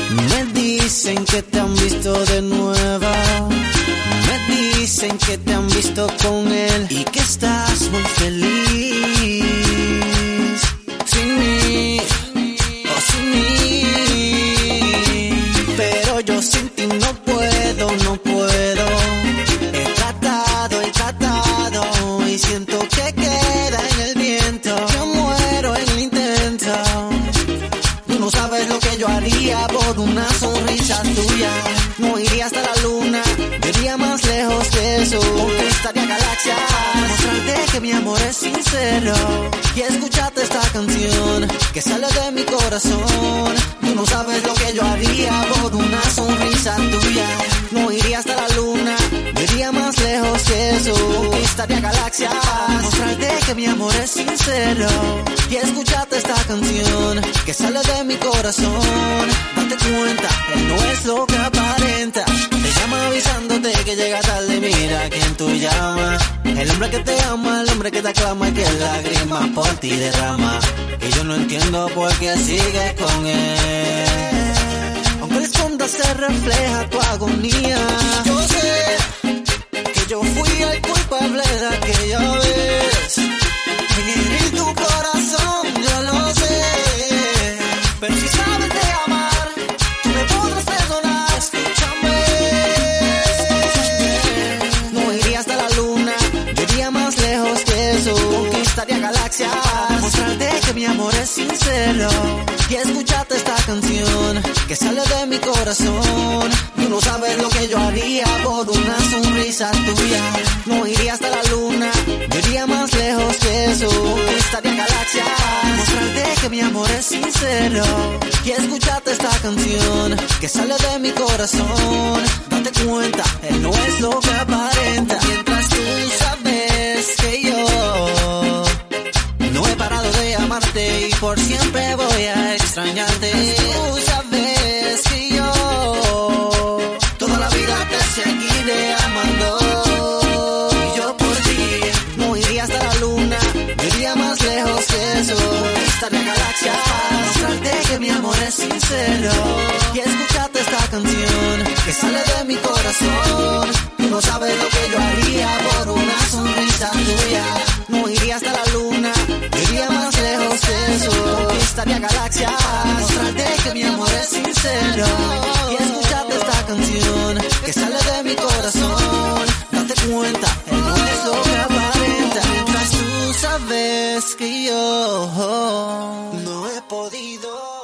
Me dicen que te han visto de nuevo. Me dicen que te han visto con él y que estás muy feliz. Sin mí, oh sin mí. Pero yo sin ti no puedo, no puedo. He tratado y siento que queda en el viento. Yo muero en el intento. Tú no sabes lo que yo haría por una sonrisa tuya. No iría hasta la luna, iría más lejos que eso. Conquistaría galaxias, mostrarte que mi amor es sincero. Y escucharte esta canción que sale de mi corazón. Tú no sabes lo que yo haría por una sonrisa tuya. No iría hasta la luna, iría más lejos que eso. Conquistaría galaxias, mostrarte que mi amor es sincero. Y escucharte esta canción que sale de mi corazón. Date cuenta, él no es lo que aparenta. Te llama avisándote que llega tarde, mira quién tú llamas. El hombre que te ama, el hombre que te aclama y que lágrimas por ti derrama. Y yo no entiendo por qué sigues con él. Aunque le escondas se refleja tu agonía. Yo sé que yo fui el culpable de aquella vez. En herir tu corazón, yo lo sé. Pero si sabes de amar, tú me podrás perdonar. Escúchame. No iría hasta la luna, yo iría más lejos que eso. Conquistaría galaxias, mostrarte que mi amor es sincero. Y escucharte esta canción que sale de mi corazón. Tú no sabes lo que yo haría por una sonrisa tuya. No iría hasta la luna, yo iría más lejos que eso. Conquistaría galaxias, mostrarte que mi amor es sincero. Y escucharte esta canción que sale de mi corazón. Date cuenta, él no es lo que aparenta. Mientras tú sabes que yo no he parado de amarte y por siempre voy a extrañarte. Tú sabes que yo toda la vida te seguiré amando. Y yo por ti no iría hasta la luna, yo iría más lejos que eso. Conquistaría galaxias, mostrarte que mi amor es sincero. Y escucharte esta canción que sale de mi corazón. Tú no sabes lo que yo haría por una sonrisa tuya. No iría hasta la luna, yo iría más lejos que eso. Conquistaría galaxias, mostrarte que mi amor es sincero. Y escucharte esta canción que sale de mi corazón. Date cuenta, él no es lo que aparenta. Mientras tú sabes que yo no he podido